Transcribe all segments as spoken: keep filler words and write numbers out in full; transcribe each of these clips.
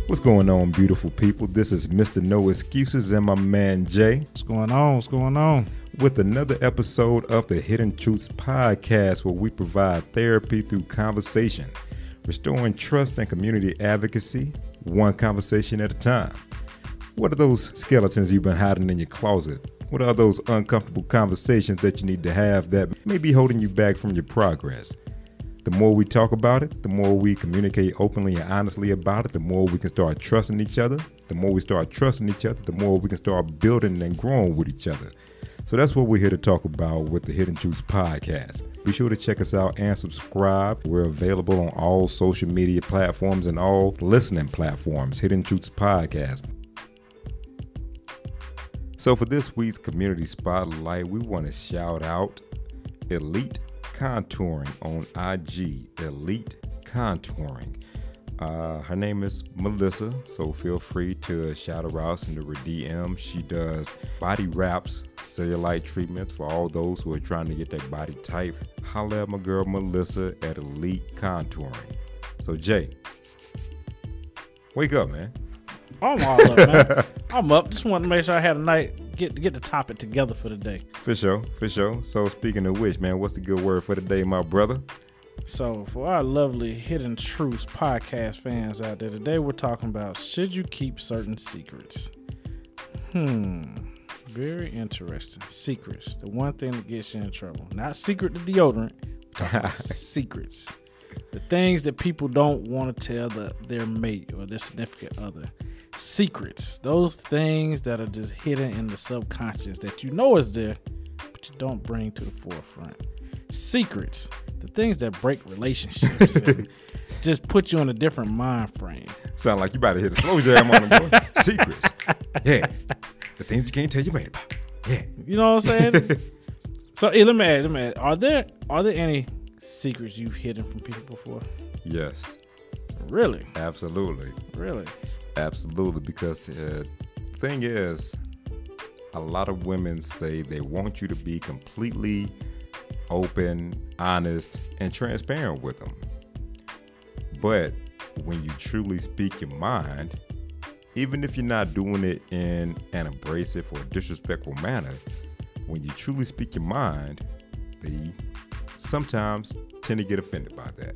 What's going on, beautiful people? This is Mister No Excuses and my man Jay. What's going on? What's going on? With another episode of the Hidden Truths podcast, where we provide therapy through conversation, restoring trust and community advocacy, one conversation at a time. What are those skeletons you've been hiding in your closet? What are those uncomfortable conversations that you need to have that may be holding you back from your progress? The more we talk about it, the more we communicate openly and honestly about it, the more we can start trusting each other. The more we start trusting each other, the more we can start building and growing with each other. So that's what we're here to talk about with the Hidden Truths podcast. Be sure to check us out and subscribe. We're available on all social media platforms and all listening platforms. Hidden Truths podcast. So for this week's community spotlight, we want to shout out Elite Contouring on I G. Elite Contouring. Uh, her name is Melissa, so feel free to shout her out into her D M. She does body wraps, cellulite treatments for all those who are trying to get that body type. Holla at my girl Melissa at Elite Contouring. So Jay, wake up, man. I'm all up, man. I'm up. Just wanted to make sure I had a night, get get the topic together for the day. For sure, for sure. So speaking of which, man, what's the good word for the day, my brother? So for our lovely Hidden Truths podcast fans out there, today we're talking about, should you keep certain secrets? Hmm. Very interesting. Secrets. The one thing that gets you in trouble. Not secret the deodorant, but secrets. The things that people don't want to tell the, their mate or their significant other. Secrets. Those things that are just hidden in the subconscious that you know is there, but you don't bring to the forefront. Secrets. The things that break relationships and just put you in a different mind frame. Sound like you about to hit a slow jam on them, boy. Secrets. Yeah. The things you can't tell your mate about. Yeah. You know what I'm saying? So hey, let me ask, let me ask, are there are there any secrets you've hidden from people before? Yes. Really? Absolutely. Really? Absolutely. Because the thing is, a lot of women say they want you to be completely open, honest, and transparent with them. But when you truly speak your mind, even if you're not doing it in an abrasive or disrespectful manner, when you truly speak your mind, they sometimes tend to get offended by that.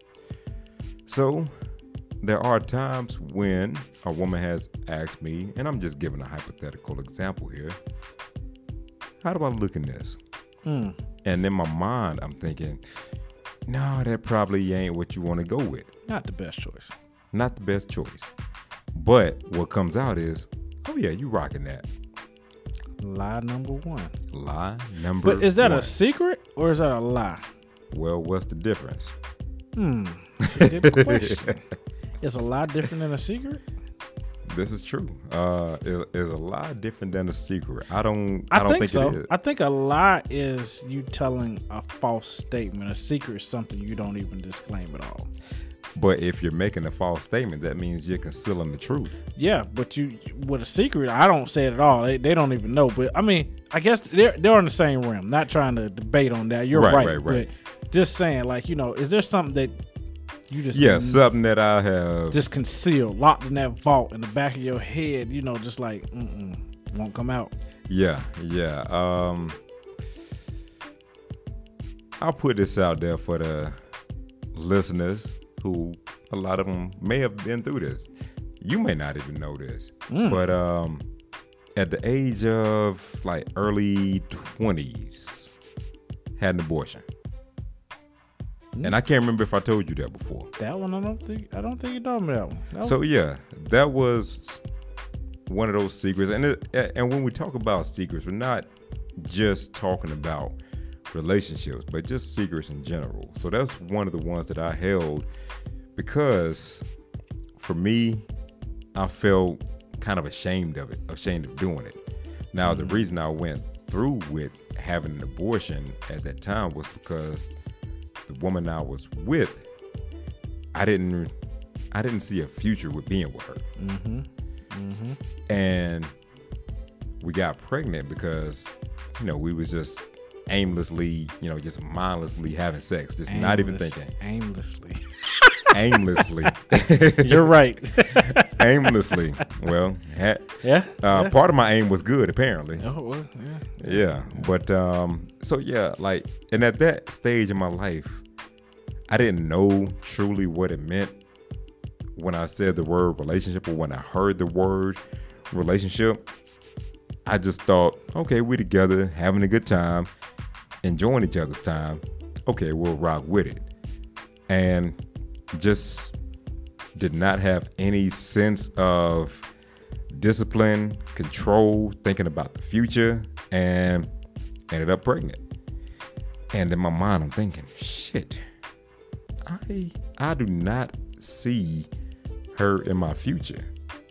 So there are times when a woman has asked me, and I'm just giving a hypothetical example here, how do I look in this? Mm. And in my mind, I'm thinking, no, that probably ain't what you want to go with. Not the best choice. Not the best choice. But what comes out is, oh yeah, you rocking that. Lie number one. Lie number one. But is that one. a secret or is that a lie? Well, what's the difference? Hmm. That's a good question. Is a lie different than a secret? This is true. Uh, it, it's a lot different than a secret. I don't. I, I don't think, think so. it is. I think a lie is you telling a false statement. A secret is something you don't even disclaim at all. But if you're making a false statement, that means you're concealing the truth. Yeah, but you with a secret, I don't say it at all. They, they don't even know. But I mean, I guess they're they're in the same realm. Not trying to debate on that. You're Right, right. right, right. But just saying, like, you know, is there something that you just Yeah, something that I have just concealed, locked in that vault in the back of your head? You know, just like mm-mm, won't come out. Yeah, yeah. Um, I'll put this out there for the listeners who, a lot of them may have been through this. You may not even know this, Mm. but um, at the age of like early twenties, had an abortion. Mm. And I can't remember if I told you that before. That one, I don't think. I don't think you told me that one. That So yeah, that was one of those secrets. And it, and when we talk about secrets, we're not just talking about relationships, but just secrets in general. So that's one of the ones that I held because for me, I felt kind of ashamed of it, ashamed of doing it. Now, mm-hmm. the reason I went through with having an abortion at that time was because the woman I was with, I didn't, I didn't see a future with being with her. Mm-hmm. Mm-hmm. And we got pregnant because, you know, we was just aimlessly, you know, just mindlessly having sex, just Aimless, not even thinking. Aimlessly. aimlessly. You're right. Aimlessly. Well, ha- Yeah, uh, yeah. part of my aim was good, apparently. Oh, well, yeah. Yeah, but um, so yeah, like, and at that stage in my life, I didn't know truly what it meant when I said the word relationship, or when I heard the word relationship. I just thought, okay, we together, having a good time, enjoying each other's time. Okay, we'll rock with it, and just did not have any sense of discipline, control, thinking about the future, and ended up pregnant. And in my mind, I'm thinking, shit, I I do not see her in my future.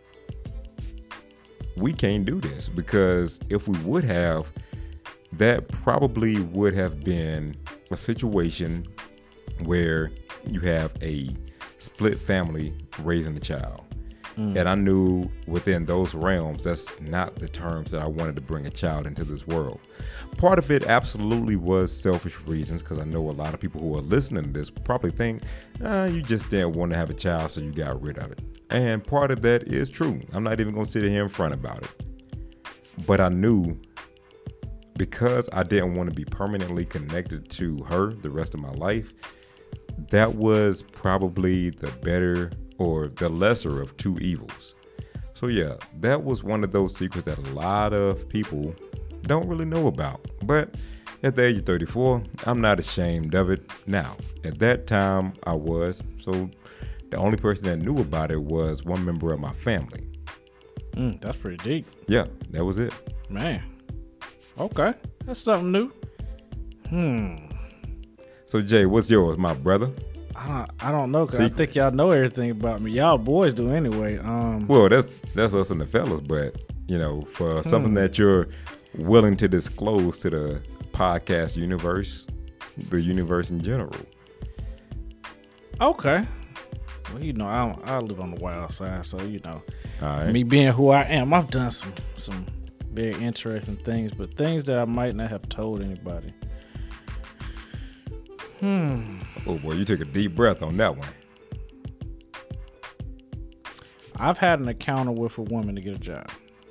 We can't do this, because if we would have, that probably would have been a situation where you have a split family raising a child. Mm. And I knew within those realms, that's not the terms that I wanted to bring a child into this world. Part of it absolutely was selfish reasons, because I know a lot of people who are listening to this probably think, ah, you just didn't want to have a child, so you got rid of it. And part of that is true. I'm not even going to sit here in front about it. But I knew, because I didn't want to be permanently connected to her the rest of my life, that was probably the better or the lesser of two evils. So yeah, that was one of those secrets that a lot of people don't really know about. But at the age of thirty-four, I'm not ashamed of it now. At that time, I was. So the only person that knew about it was one member of my family. Mm, that's pretty deep. Yeah, that was it. Man. Okay. That's something new. Hmm. So Jay, what's yours, my brother? I don't, I don't know, because I think y'all know everything about me. Y'all boys do anyway. Um, well, that's that's us and the fellas, but, you know, for hmm. something that you're willing to disclose to the podcast universe, the universe in general. Okay. Well, you know, I, I live on the wild side, so, you know, all right. Me being who I am, I've done some, some very interesting things, but things that I might not have told anybody. Hmm. Oh boy, you took a deep breath on that one. I've had an encounter with a woman to get a job.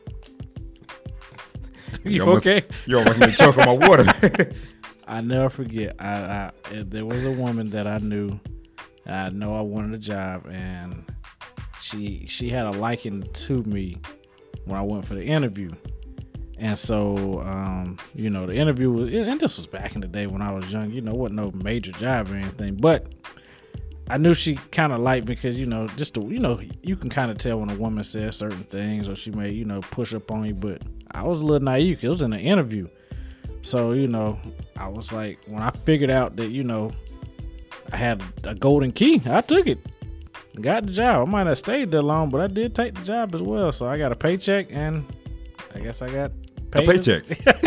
you, you almost, okay? You almost made me choke on my water. I never forget. I, I there was a woman that I knew. I know I wanted a job, and she she had a liking to me when I went for the interview. And so, um, you know, the interview was, and this was back in the day when I was young, you know, wasn't no major job or anything, but I knew she kind of liked me because, you know, just, to, you know, you can kind of tell when a woman says certain things, or she may, you know, push up on you, but I was a little naive because it was in an interview. So, you know, I was like, when I figured out that, you know, I had a golden key, I took it, got the job. I might not have stayed there long, but I did take the job as well. So I got a paycheck, and I guess I got a paycheck.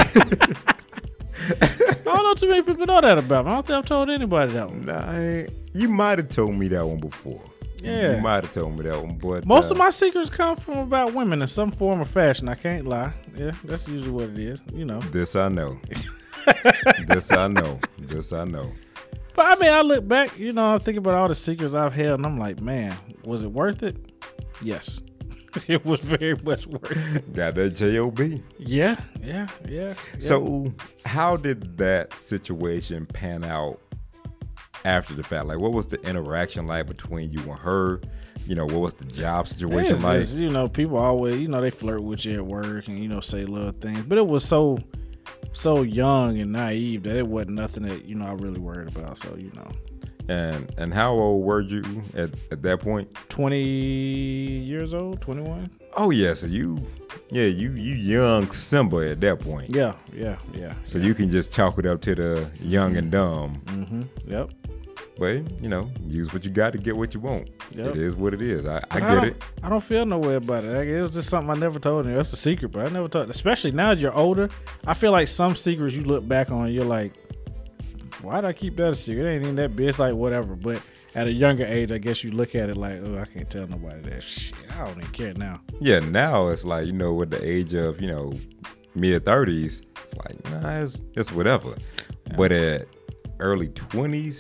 I don't know too many people know that about me. I don't think I've told anybody that one. Nah, you might have told me that one before. Yeah, you might have told me that one, but most uh, of my secrets come from about women in some form or fashion. I can't lie. Yeah, that's usually what it is. You know. This I know. this I know. This I know. But I mean, I look back. You know, I'm thinking about all the secrets I've held, and I'm like, man, was it worth it? Yes. It was very much worth it. Got that J O B. Yeah, yeah, yeah, yeah. So how did that situation pan out after the fact? Like, what was the interaction like between you and her? You know, what was the job situation it's like? Just, you know, people always, you know, they flirt with you at work and, you know, say little things. But it was so, so young and naive that it wasn't nothing that, you know, I really worried about. So, you know. And and how old were you at, at that point? twenty years old, twenty-one. Oh yeah, so you, yeah, you you young Simba at that point. Yeah, yeah, yeah. So yeah. you can just chalk it up to the young and dumb. Mm-hmm. Yep. But you know, use what you got to get what you want. Yep. It is what it is. I, I get I it. I don't feel no way about it. Like, it was just something I never told you. That's a secret, but I never told. Especially now that you're older, I feel like some secrets you look back on, you're like, why did I keep that a secret? It ain't even that big. It's like whatever. But at a younger age, I guess you look at it like, oh, I can't tell nobody that shit. I don't even care now. Yeah, now it's like, you know, with the age of, you know, mid thirties, it's like, nah, it's, it's whatever. Yeah. But at early twenties,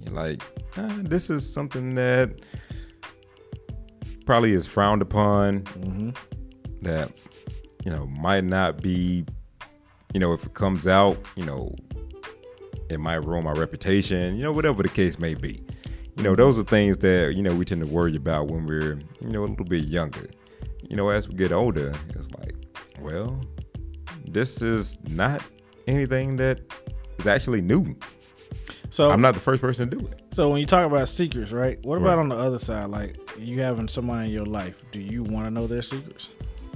You're like, ah, this is something that probably is frowned upon. Mm-hmm. That, you know, might not be, you know, if it comes out, you know, it might ruin my reputation, you know, whatever the case may be. You know, those are things that, you know, we tend to worry about when we're, you know, a little bit younger. You know, as we get older, it's like, well, this is not anything that is actually new. So I'm not the first person to do it. So when you talk about secrets, right? What about Right. on the other side? Like, you having somebody in your life, do you want to know their secrets?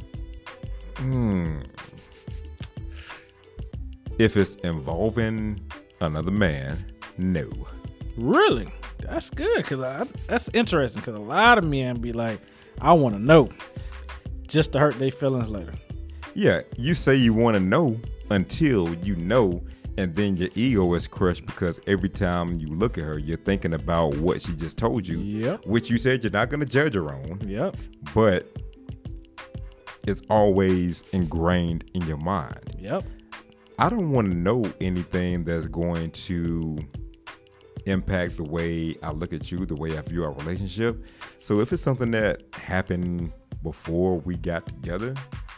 Hmm. If it's involving another man, no. Really? That's good, because I that's interesting, because a lot of men be like, I want to know, just to hurt their feelings later. Yeah, you say you want to know until you know, and then your ego is crushed because every time you look at her, you're thinking about what she just told you, Yep. which you said you're not going to judge her on. Yep. But it's always ingrained in your mind. Yep. I don't want to know anything that's going to impact the way I look at you, the way I view our relationship. So if it's something that happened before we got together,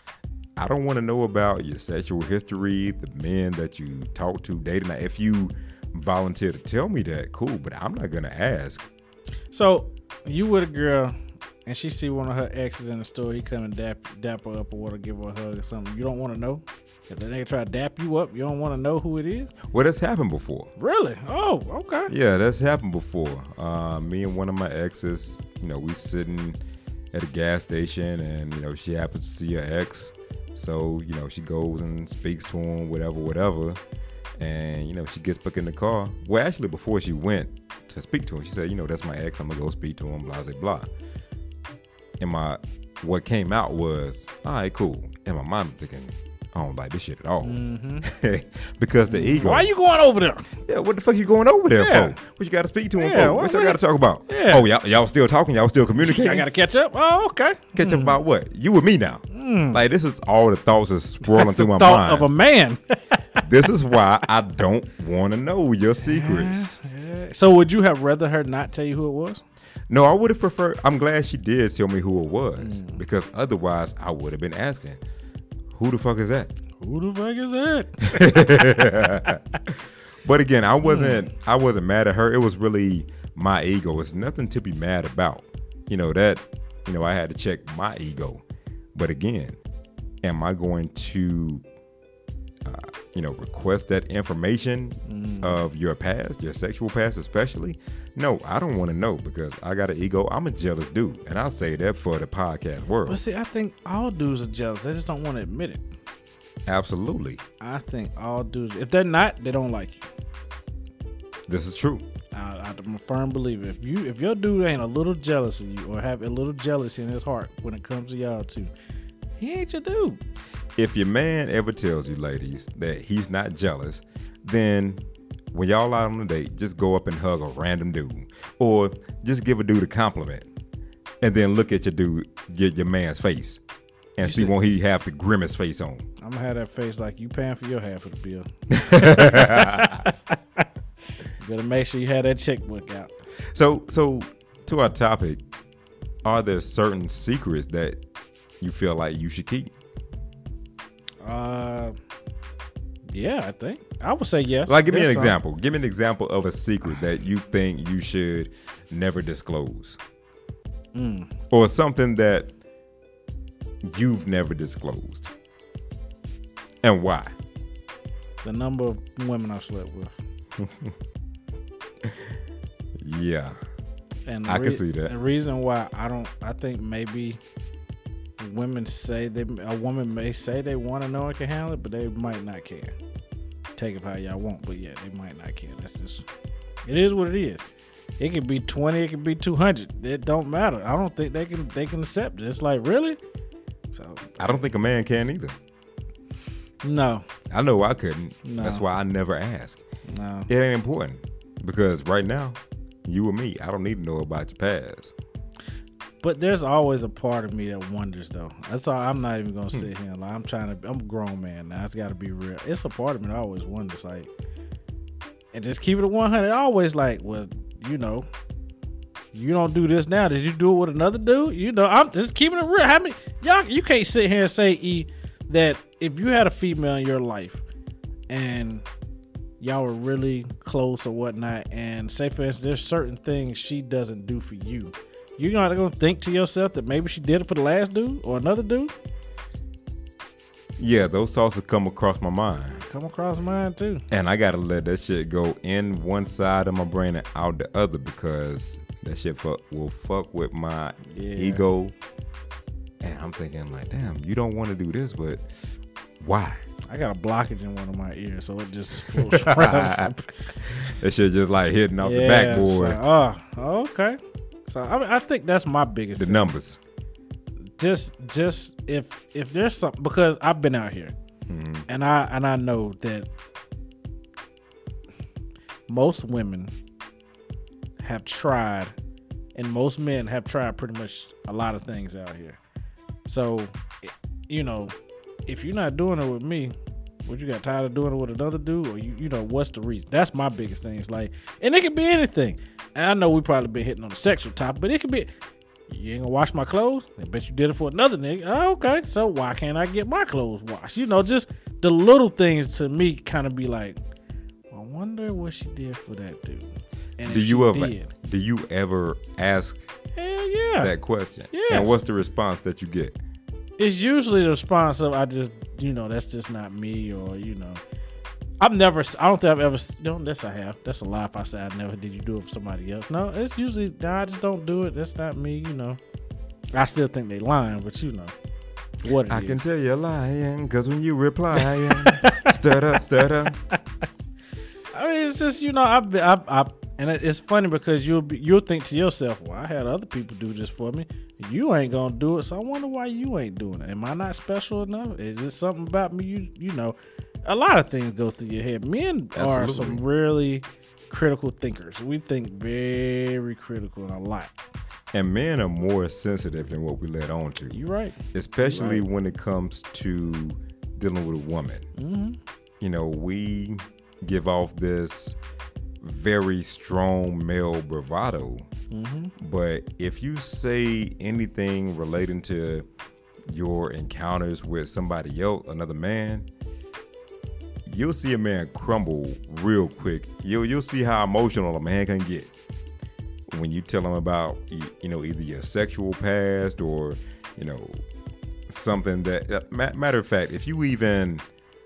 I don't want to know about your sexual history, the men that you talk to, dating. Now, if you volunteer to tell me that, cool, but I'm not going to ask. So you with a girl and she see one of her exes in the store, he come and dap, dap her up or whatever, give her a hug or something. You don't want to know? If the nigga try to dap you up, you don't want to know who it is? Well, that's happened before. Really? Oh, okay. Yeah, that's happened before. Uh, me and one of my exes, you know, we sitting at a gas station and, you know, she happens to see her ex. So, you know, she goes and speaks to him, whatever, whatever. And, you know, she gets back in the car. Well, actually, before she went to speak to him, she said, you know, that's my ex. I'm going to go speak to him, blah, blah, blah. And my, what came out was, all right, cool. And my mind thinking, I don't like this shit at all. Mm-hmm. Because the ego. Why you going over there? Yeah, what the fuck you going over there Yeah. for? What you got to speak to him Yeah, for? what What y'all the- got to talk about? Yeah. Oh, y'all, y'all still talking? Y'all still communicating? I got to catch up? Oh, okay. Catch up about what? You with me now. Like, this is all the thoughts that's swirling That's through the my thought mind. of a man. This is why I don't want to know your secrets. Yeah. So would you have rather her not tell you who it was? No, I would have preferred. I'm glad she did tell me who it was, because otherwise I would have been asking, who the fuck is that? Who the fuck is that? But again, I wasn't I wasn't mad at her. It was really my ego. It's nothing to be mad about. You know, that, you know, I had to check my ego. But again, am I going to uh, you know, request that information mm. of your past, your sexual past especially? No, I don't want to know, because I got an ego. I'm a jealous dude, and I'll say that for the podcast world. But see, I think all dudes are jealous. They just don't want to admit it. Absolutely. I think all dudes, if they're not, they don't like you. This is true. I, I'm a firm believer. If you, if your dude ain't a little jealous of you, or have a little jealousy in his heart when it comes to y'all two, he ain't your dude. If your man ever tells you, ladies, that he's not jealous, then when y'all out on a date, just go up and hug a random dude, or just give a dude a compliment, and then look at your dude, your, your man's face, and You see said- won't he have the grimace face on. I'm gonna have that face like you paying for your half of the bill. You better make sure you have that checkbook out. So, so to our topic, are there certain secrets that you feel like you should keep? Uh, yeah, I think I would say yes. Like, give me an There's some. example. Give me an example of a secret that you think you should never disclose, Mm. or something that you've never disclosed, and why? The number of women I've slept with. Yeah, And the I can see that. The reason why I don't, I think maybe women say they, a woman may say they want to know and can handle it, but they might not can. Take it how y'all want, but yeah, they might not can. That's just, it is what it is. It could be twenty, it could be two hundred. It don't matter. I don't think they can, they can accept it. It's like, really? So I don't think a man can either. no, I know I couldn't. No. That's why I never ask. no. It ain't important, because right now, you and me, I don't need to know about your past. But there's always a part of me that wonders, though. That's all. I'm not even gonna sit here. Like, I'm trying to. I'm a grown man now. It's got to be real. It's a part of me that always wonders, like, and just keep it at one hundred. Always like, well, you know, you don't do this now. Did you do it with another dude? You know, I'm just keeping it real. How many y'all? You can't sit here and say E that if you had a female in your life and y'all were really close or whatnot, and say for instance, there's certain things she doesn't do for you, you're not gonna think to yourself that maybe she did it for the last dude or another dude. Yeah, those thoughts have come across my mind. Come across mine too. And I gotta let that shit go in one side of my brain and out the other, because that shit fuck, will fuck with my yeah. ego. And I'm thinking like, damn, you don't want to do this, but why? I got a blockage in one of my ears, so it just flows around. That shit just like hitting off yeah, the backboard. So, oh, okay. So I, mean, I think that's my biggest The thing. numbers. Just, just if if there's something, because I've been out here, mm-hmm. and I and I know that most women have tried, and most men have tried pretty much a lot of things out here. So, you know, if you're not doing it with me, what, you got tired of doing it with another dude, or you, you know, what's the reason? That's my biggest thing. It's like, and it could be anything. And I know we probably been hitting on the sexual topic, but it could be, you ain't gonna wash my clothes? I bet you did it for another nigga. Oh, okay, so why can't I get my clothes washed? You know, just the little things to me kind of be like, I wonder what she did for that dude. And do you ever did, do you ever ask hell yeah. that question? Yes. And what's the response that you get? It's usually the response of, I just, you know, that's just not me, or, you know, I've never, I don't think I've ever, no, this I have. That's a lie if I say I never did you do it for somebody else. No, it's usually, no, I just don't do it. That's not me, you know. I still think they lying, but you know what it I is. can tell you're lying, because when you reply, stutter, stutter. I mean, it's just, you know, I've been, I've, I've, and it's funny because you'll be, you'll think to yourself, well, I had other people do this for me. You ain't gonna do it, so I wonder why you ain't doing it. Am I not special enough? Is it something about me? You, you know, a lot of things go through your head. Men Absolutely. are some really critical thinkers. We think very critical and a lot. And men are more sensitive than what we let on to. You're right. Especially You're right. when it comes to dealing with a woman. Mm-hmm. You know, we give off this very strong male bravado. Mm-hmm. But if you say anything relating to your encounters with somebody else, another man, you'll see a man crumble real quick. You'll you'll see how emotional a man can get when you tell him about, you know, either your sexual past or, you know, something that, uh, matter of fact, if you even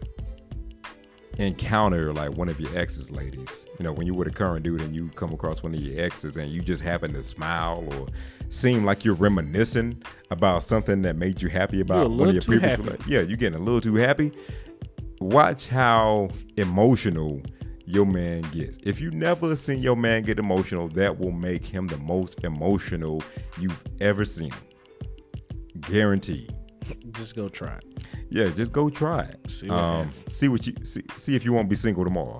encounter like one of your exes, ladies, you know, when you were the current dude and you come across one of your exes and you just happen to smile or seem like you're reminiscing about something that made you happy about one of your previous, like, yeah, you're getting a little too happy. Watch how emotional your man gets. If you never seen your man get emotional, that will make him the most emotional you've ever seen. Guaranteed. Just go try it. Yeah, just go try it. See what, um, see what you see. See if you won't be single tomorrow.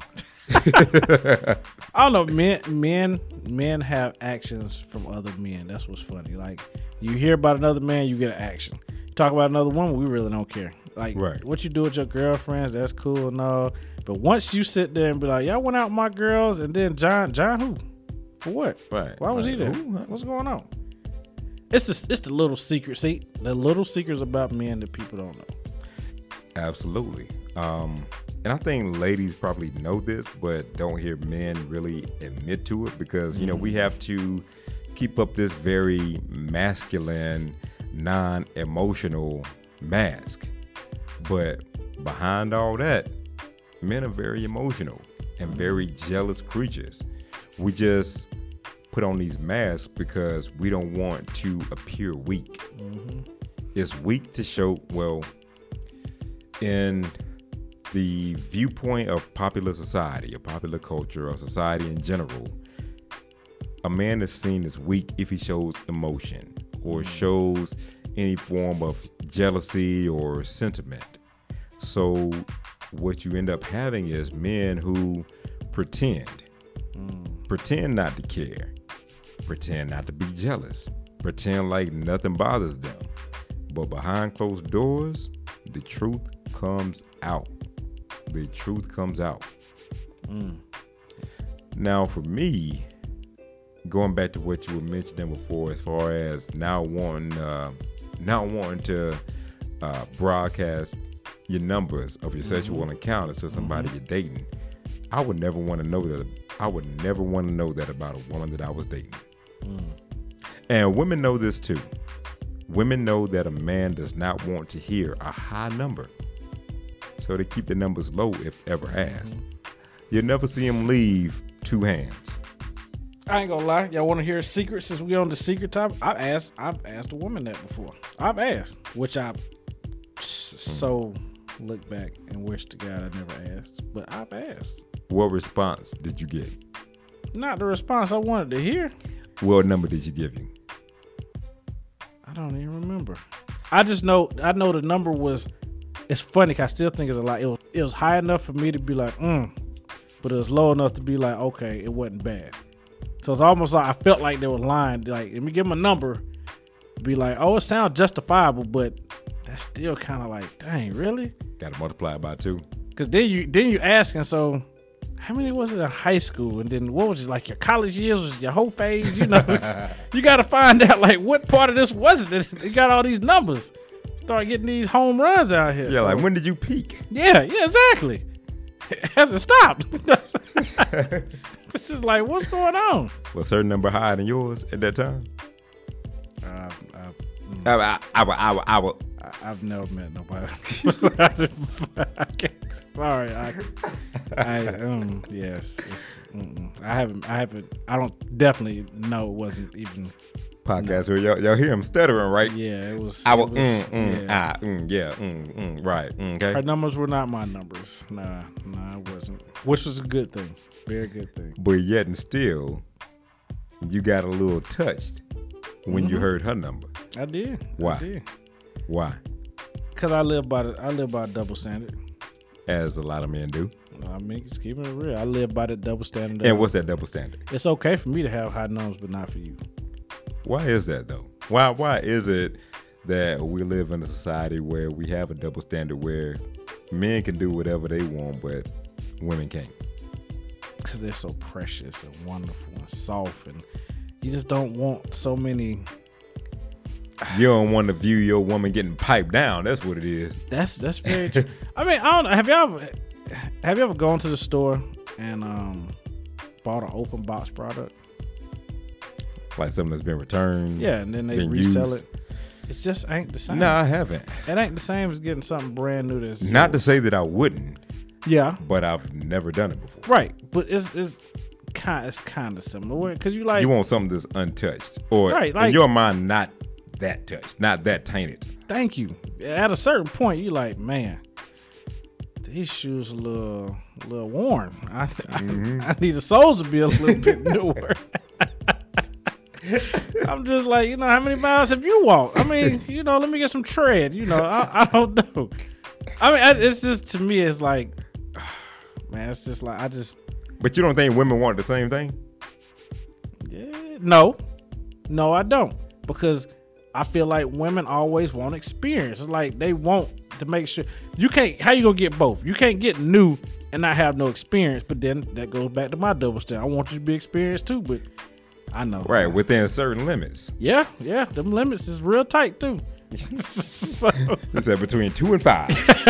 I don't know. Men, men, men have actions from other men. That's what's funny. Like, you hear about another man, you get an action. You talk about another woman, we really don't care. Like, right. What you do with your girlfriends, that's cool and all. But once you sit there and be like, y'all went out with my girls, and then John, John who? For what? Right. Why was right. he there? Ooh, what's going on? It's the it's the little secret. See, the little secrets about men that people don't know. Absolutely. Um, and I think ladies probably know this, but don't hear men really admit to it, because, you know, we have to keep up this very masculine, non-emotional mask. But behind all that, men are very emotional and very jealous creatures. We just put on these masks because we don't want to appear weak. Mm-hmm. It's weak to show, well, in the viewpoint of popular society, or popular culture, or society in general, a man is seen as weak if he shows emotion or shows any form of jealousy or sentiment. So what you end up having is men who pretend, mm. pretend not to care, pretend not to be jealous, pretend like nothing bothers them. But behind closed doors, the truth comes out. The truth comes out. Mm. Now, for me, going back to what you were mentioning before, as far as now wanting, uh, now wanting to uh, broadcast your numbers of your mm-hmm. sexual encounters to somebody mm-hmm. you're dating, I would never want to know that. I would never want to know that about a woman that I was dating. Mm. And women know this too. Women know that a man does not want to hear a high number, so they keep the numbers low if ever asked. Mm-hmm. You'll never see him leave two hands. I ain't gonna lie. Y'all want to hear a secret? Since we on the secret topic, I've asked. I've asked a woman that before. I've asked, which I so look back and wish to God I never asked. But I've asked. What response did you get? Not the response I wanted to hear. What number did you give you? I don't even remember. I just know. I know the number was. It's funny. 'Cause I still think it's a lot. It was. It was high enough for me to be like, mm, but it was low enough to be like, okay, it wasn't bad. So it's almost like I felt like they were lying. Like, let me give them a number. Be like, oh, it sounds justifiable, but that's still kind of like, dang, really? Got to multiply it by two. Because then you then you asking, so how many was it in high school? And then what was it, like your college years? Was it your whole phase? You know, you got to find out, like, what part of this was it? They got all these numbers. Start getting these home runs out here. Yeah, so, like, when did you peak? Yeah, yeah, exactly. It hasn't stopped. This is like, what's going on? Was a certain number higher than yours at that time? Uh, I've, mm. I, I, I, I, I, I, I've never met nobody. I can't, sorry, I, I, um, yes, I haven't, I haven't, I don't definitely know it wasn't even podcast no. where y'all, y'all hear him stuttering, right? Yeah, it was. I will, it was, mm, mm, yeah, ah, mm, yeah mm, mm, right, mm, okay. Her numbers were not my numbers. Nah, nah, it wasn't. Which was a good thing, very good thing. But yet and still, you got a little touched when mm-hmm. you heard her number. I did. Why? I did. Why? Because I live by the, I live by a double standard. As a lot of men do. I mean, just keeping it real. I live by the double standard. And what's that double standard? It's okay for me to have high numbers, but not for you. Why is that though? Why why is it that we live in a society where we have a double standard where men can do whatever they want, but women can't? Because they're so precious and wonderful and soft, and you just don't want so many. You don't want to view your woman getting piped down. That's what it is. That's that's very true. I mean, I don't know. Have you ever have you ever gone to the store and um, bought an open box product? Like something that's been returned. Yeah, and then they resell used. it. It just ain't the same. No, I haven't. It ain't the same as getting something brand new. That's not yours. To say that I wouldn't. Yeah, but I've never done it before. Right, but it's it's kind it's kind of similar because you like you want something that's untouched, or right, like, in your mind not that touched, not that tainted. Thank you. At a certain point, you like, man, these shoes a little a little worn. I mm-hmm. I, I need the soles to be a little bit newer. I'm just like, you know, how many miles have you walked? I mean, you know, let me get some tread. You know, I, I don't know. I mean, I, it's just, to me, it's like, man, it's just like, I just. But you don't think women want the same thing? Yeah, no, no, I don't, because I feel like women always want experience. It's like they want to make sure you can't. How you gonna get both? You can't get new and not have no experience. But then that goes back to my double standard. I want you to be experienced too, but. I know. Right, within certain limits. Yeah, yeah. Them limits is real tight too. So. You said between two and five.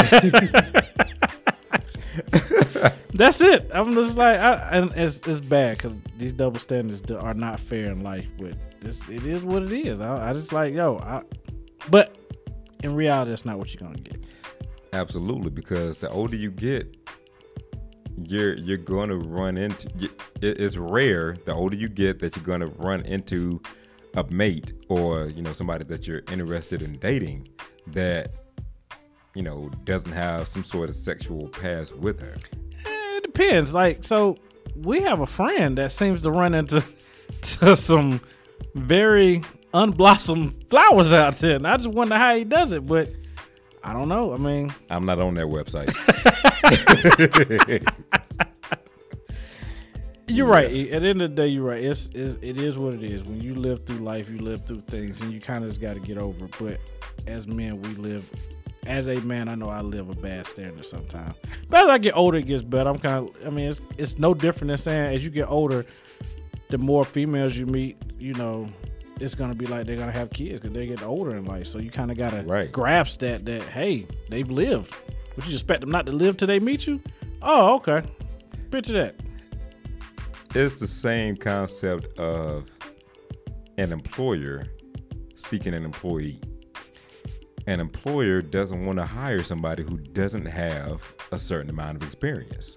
That's it. I'm just like, I, and it's it's bad because these double standards are not fair in life. But this, it is what it is. I, I just like, yo, I, but in reality, that's not what you're gonna get. Absolutely, because the older you get, you're you're going to run into. It's rare the older you get that you're going to run into a mate or, you know, somebody that you're interested in dating that, you know, doesn't have some sort of sexual past with her. It depends. Like, so we have a friend that seems to run into to some very unblossomed flowers out there, and I just wonder how he does it, but I don't know. I mean, I'm not on that website. You're right. At the end of the day, you're right. It's, it's it is what it is. When you live through life, you live through things, and you kind of just got to get over it. But as men, we live as a man, I know I live a bad standard sometimes. But as I get older, it gets better. I'm kind of, I mean, it's it's no different than saying as you get older, the more females you meet, you know, it's gonna be like they're gonna have kids because they get older in life. So you kind of gotta right. grasp that that hey, they've lived. Would you expect them not to live till they meet you? Oh, okay. Picture that. It's the same concept of an employer seeking an employee. An employer doesn't want to hire somebody who doesn't have a certain amount of experience.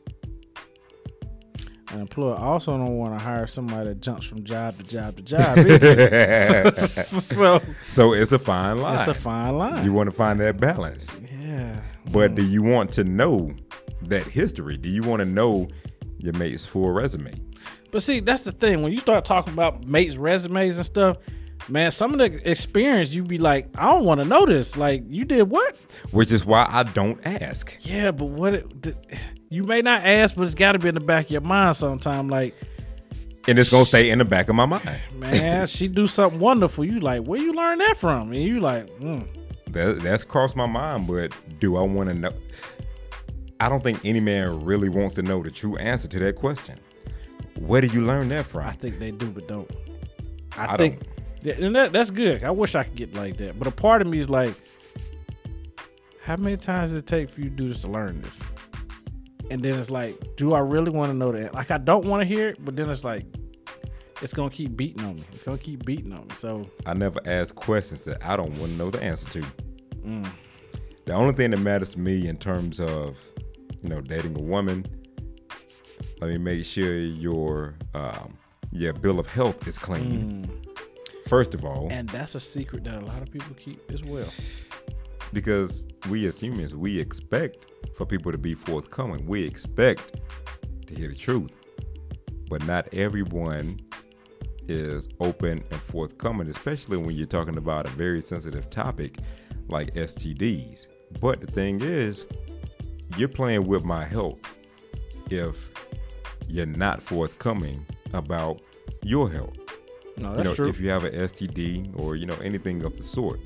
An employer also don't want to hire somebody that jumps from job to job to job either. so, so it's a fine line. It's a fine line. You want to find that balance. Yeah. But mm. do you want to know that history? Do you want to know your mate's full resume? But see, that's the thing. When you start talking about mates' resumes and stuff, man, some of the experience, you be like, I don't want to know this. Like, you did what? Which is why I don't ask. Yeah, but what it, the, you may not ask, but it's got to be in the back of your mind sometime. Like, and it's gonna stay in the back of my mind. Man, she do something wonderful. You like, where you learn that from? And you like, mm. that, that's crossed my mind. But do I want to know? I don't think any man really wants to know the true answer to that question. Where did you learn that from? I think they do, but don't. I, I think, don't. and that, that's good. I wish I could get like that. But a part of me is like, how many times does it take for you to do this to learn this? And then it's like, do I really want to know that? Like, I don't want to hear it, but then it's like, it's going to keep beating on me. It's going to keep beating on me. So I never ask questions that I don't want to know the answer to. Mm. The only thing that matters to me in terms of, you know, dating a woman, let me make sure your um, your bill of health is clean. Mm. First of all. And that's a secret that a lot of people keep as well. Because we as humans, we expect for people to be forthcoming. We expect to hear the truth. But not everyone is open and forthcoming, especially when you're talking about a very sensitive topic like S T Ds. But the thing is, you're playing with my health if you're not forthcoming about your health. No, that's you know, true. If you have an S T D or, you know, anything of the sort.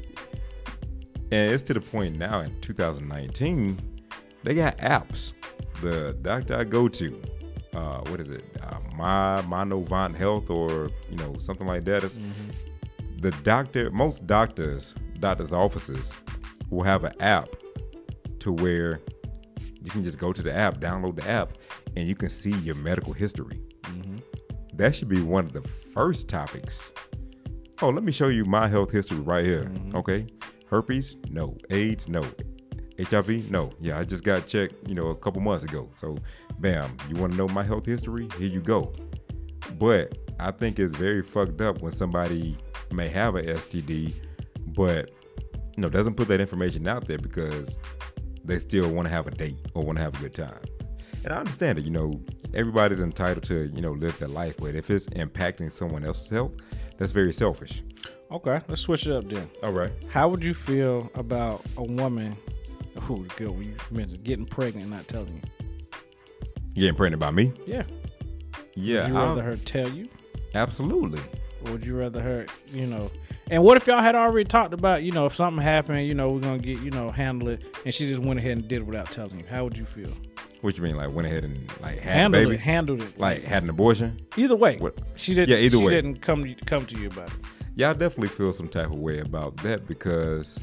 And it's to the point now in two thousand nineteen, they got apps. The doctor I go to, uh, what is it? Uh, My Manovant Health or, you know, something like that. It's, mm-hmm. The doctor, most doctors, doctors' offices will have an app to where you can just go to the app, download the app, and you can see your medical history. Mm-hmm. That should be one of the first topics. Oh, let me show you my health history right here. Mm-hmm. Okay. Herpes? No. AIDS? No. H I V? No. Yeah, I just got checked, you know, a couple months ago. So, bam, you want to know my health history? Here you go. But I think it's very fucked up when somebody may have an S T D, but, you know, doesn't put that information out there because they still want to have a date or want to have a good time. And I understand it. You know, everybody's entitled to, you know, live their life. But if it's impacting someone else's health, that's very selfish. Okay, let's switch it up then. All right. How would you feel about a woman who good when you mentioned getting pregnant and not telling you? Getting pregnant by me? Yeah. Yeah. Would you rather her tell you? Absolutely. Or would you rather her, you know, and what if y'all had already talked about, you know, if something happened, you know, we're going to get, you know, handle it, and she just went ahead and did it without telling you? How would you feel? What you mean, like went ahead and like had handled a baby? it, handled it, like had an abortion? Either way, what? she didn't. Yeah, either she way. didn't come come to you about it. Yeah, I definitely feel some type of way about that because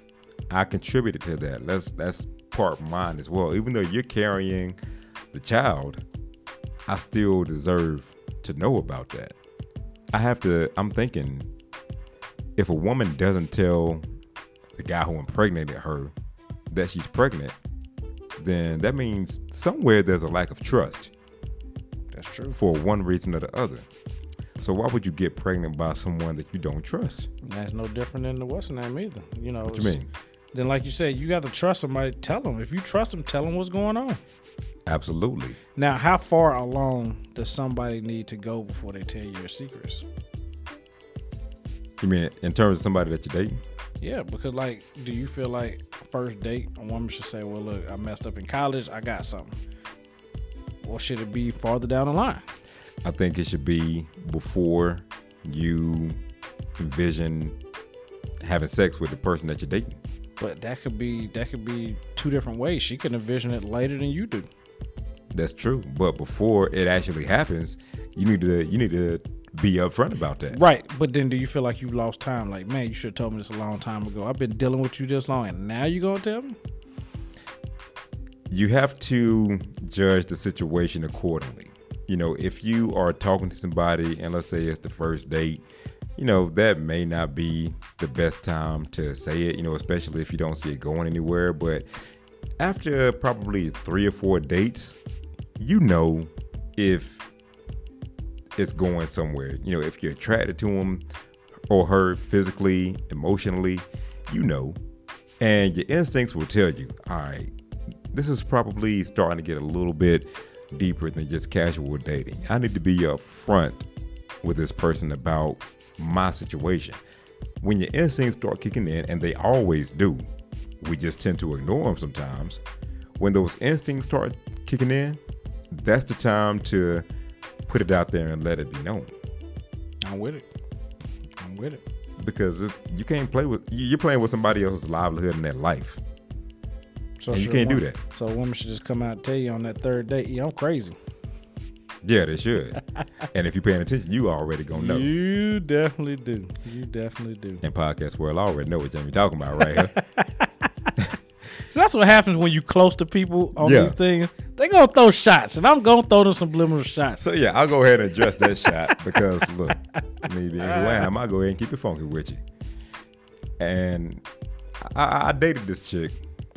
I contributed to that. That's that's part of mine as well. Even though you're carrying the child, I still deserve to know about that. I have to. I'm thinking, if a woman doesn't tell the guy who impregnated her that she's pregnant, then that means somewhere there's a lack of trust. That's true. For one reason or the other. So why would you get pregnant by someone that you don't trust? And that's no different than the Western name either. You know. What you mean? Then, like you said, you got to trust somebody. Tell them. If you trust them, tell them what's going on. Absolutely. Now, how far along does somebody need to go before they tell you your secrets? You mean in terms of somebody that you're dating? Yeah, because like, do you feel like first date, a woman should say, well, look, I messed up in college, I got something. Or should it be farther down the line? I think it should be before you envision having sex with the person that you're dating. But that could be that could be two different ways. She can envision it later than you do. That's true. But before it actually happens, you need to you need to be upfront about that. Right. But then do you feel like you've lost time? Like, man, you should have told me this a long time ago. I've been dealing with you this long, and now you gonna tell me? You have to judge the situation accordingly. You know, if you are talking to somebody and let's say it's the first date, you know, that may not be the best time to say it, you know, especially if you don't see it going anywhere. But after probably three or four dates, you know if it's going somewhere. You know, if you're attracted to him or her physically, emotionally, you know, and your instincts will tell you, all right, this is probably starting to get a little bit deeper than just casual dating. I need to be upfront with this person about my situation. When your instincts start kicking in, and they always do, we just tend to ignore them sometimes. When those instincts start kicking in, that's the time to put it out there and let it be known. I'm with it. I'm with it. Because it, you can't play with, you're playing with somebody else's livelihood and their life. So and you can't one, do that. So a woman should just come out and tell you on that third date, yeah, I'm crazy. Yeah, they should. And if you're paying attention, you already gonna know. You definitely do. You definitely do. In podcast world, I already know what Jamie talking about right here. So that's what happens when you close to people on Yeah. these things. They gonna throw shots, and I'm gonna throw them subliminal shots. So yeah, I'll go ahead and address that shot because look, me being who I am, I'll go ahead and keep it funky with you. And I, I dated this chick,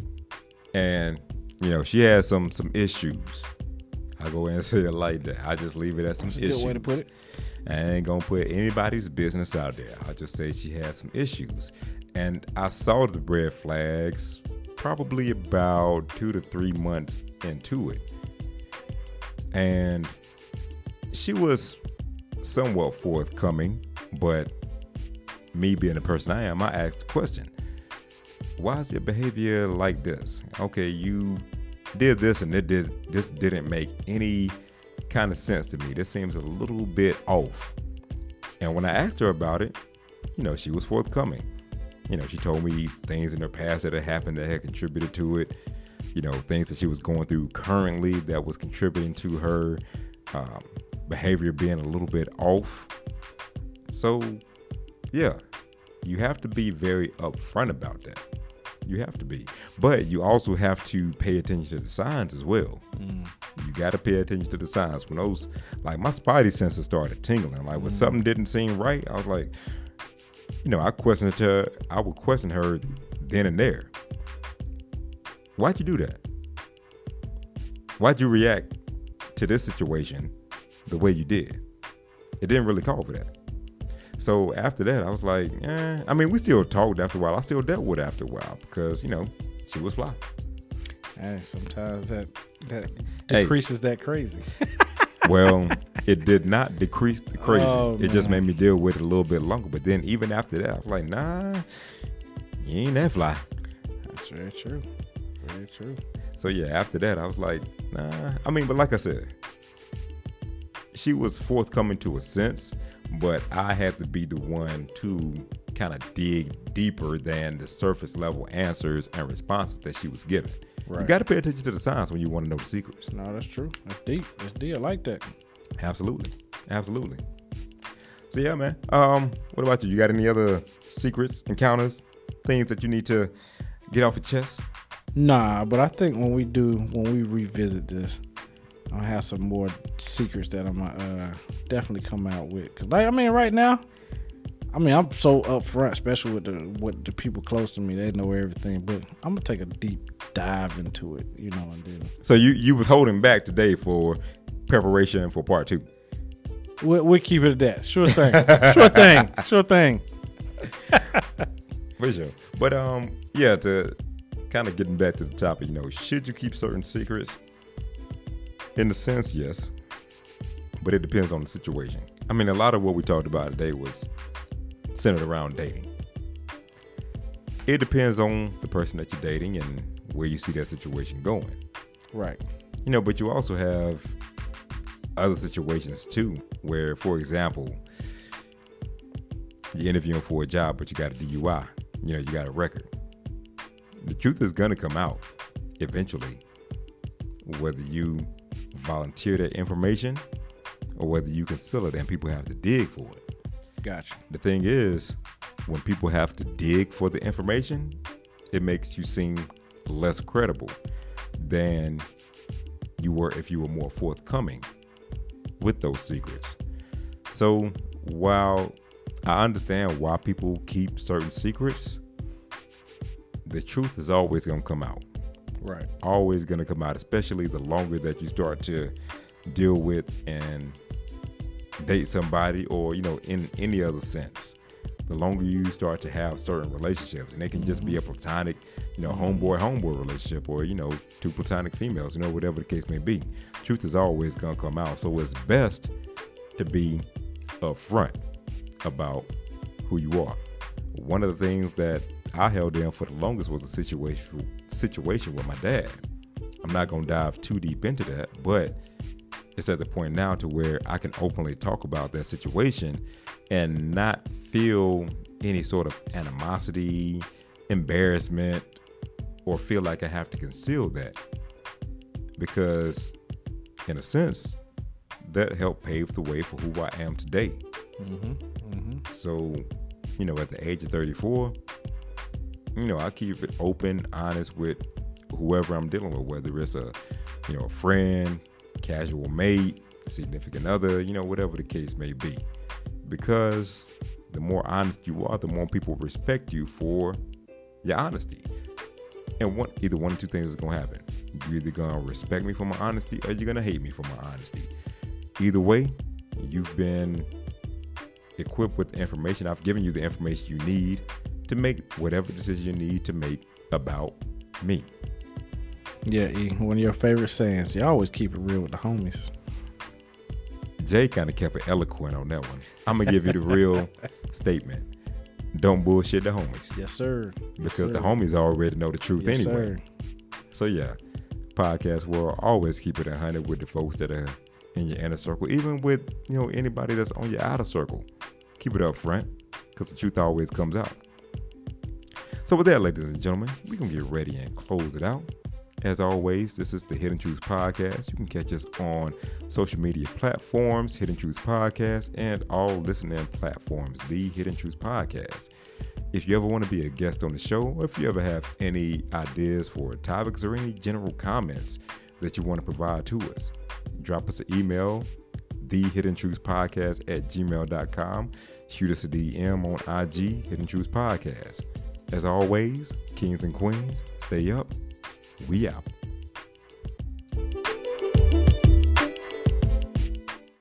and you know she had some some issues. I go ahead and say it like that. I just leave it as some That's a issues. good way to put it. I ain't gonna put anybody's business out there. I'll just say she had some issues, and I saw the red flags probably about two to three months into it, and she was somewhat forthcoming. But me being the person I am, I asked the question, why is your behavior like this? Okay, you did this and it did this didn't make any kind of sense to me. This seems a little bit off. And when I asked her about it, you know, she was forthcoming. You know, she told me things in her past that had happened that had contributed to it. You know, things that she was going through currently that was contributing to her um, behavior being a little bit off. So, yeah, you have to be very upfront about that. You have to be. But you also have to pay attention to the signs as well. Mm. You got to pay attention to the signs. When those, like my spidey senses started tingling, like when mm. something didn't seem right, I was like, you know, I questioned her. I would question her then and there. Why'd you do that? Why'd you react to this situation the way you did? It didn't really call for that. So after that, I was like, eh. I mean, we still talked after a while. I still dealt with it after a while because, you know, she was fly. Hey, sometimes that that decreases hey. that crazy. Well, it did not decrease the crazy. Oh, it just made me deal with it a little bit longer. But then even after that, I was like, nah, you ain't that fly. That's very true. Very true. So yeah, after that, I was like, nah. I mean, but like I said, she was forthcoming to a sense, but I had to be the one to kind of dig deeper than the surface level answers and responses that she was giving. Right. You got to pay attention to the signs when you want to know the secrets. No, that's true. That's deep. That's deep. I like that. Absolutely. Absolutely. So yeah, man. Um, what about you? You got any other secrets, encounters, things that you need to get off your chest? Nah, but I think when we do, when we revisit this, I'll have some more secrets that I'm uh, definitely come out with. Cause like, I mean, right now, I mean, I'm so upfront, especially with the with the people close to me. They know everything, but I'm gonna take a deep dive into it, you know. And then, so you you was holding back today for preparation for part two. We'll, we'll keep it at that. Sure thing. Sure thing. Sure thing. For sure. But um, yeah. To kind of getting back to the topic, you know, should you keep certain secrets? In a sense, yes, but it depends on the situation. I mean, a lot of what we talked about today was centered around dating. It depends on the person that you're dating and where you see that situation going. Right. You know, but you also have other situations too, where, for example, you're interviewing for a job, but you got a D U I. You know, you got a record. the truth is going to come out eventually, whether you volunteer that information or whether you conceal it and people have to dig for it. Gotcha. The thing is, when people have to dig for the information, it makes you seem less credible than you were if you were more forthcoming with those secrets. So while I understand why people keep certain secrets, the truth is always going to come out. Right. Always going to come out, especially the longer that you start to deal with and date somebody, or, you know, in any other sense. The longer you start to have certain relationships, and they can just be a platonic, you know, homeboy, homeboy relationship, or, you know, two platonic females, you know, whatever the case may be. Truth is always going to come out. So it's best to be upfront about who you are. One of the things that I held in for the longest was a situation situation with my dad. I'm not going to dive too deep into that, but it's at the point now to where I can openly talk about that situation and not feel any sort of animosity, embarrassment, or feel like I have to conceal that. Because in a sense, that helped pave the way for who I am today. Mm-hmm. Mm-hmm. So, you know, at the age of thirty-four, you know, I keep it open, honest with whoever I'm dealing with, whether it's a, you know, a friend, casual mate, significant other, you know, whatever the case may be. Because the more honest you are, the more people respect you for your honesty. And one, either one or two things is going to happen. You're either going to respect me for my honesty, or you're going to hate me for my honesty. Either way, you've been equipped with the information. I've given you the information you need to make whatever decision you need to make about me. Yeah, E, one of your favorite sayings. You always keep it real with the homies. Jay kind of kept it eloquent on that one. I'm going to give you the real statement. Don't bullshit the homies. Yes, sir. Because yes, sir. the homies already know the truth yes, anyway. Sir. So yeah, podcast world, always keep it one hundred with the folks that are in your inner circle, even with, you know, anybody that's on your outer circle. Keep it up front, because the truth always comes out. So with that, ladies and gentlemen, we're going to get ready and close it out. As always, this is the Hidden Truths Podcast. You can catch us on social media platforms, Hidden Truths Podcast, and all listening platforms, the Hidden Truths Podcast. If you ever want to be a guest on the show, or if you ever have any ideas for topics or any general comments that you want to provide to us, drop us an email, the Hidden Truths Podcast at gmail dot com. Shoot us a D M on I G, Hidden Truths Podcast. As always, kings and queens, stay up. We out.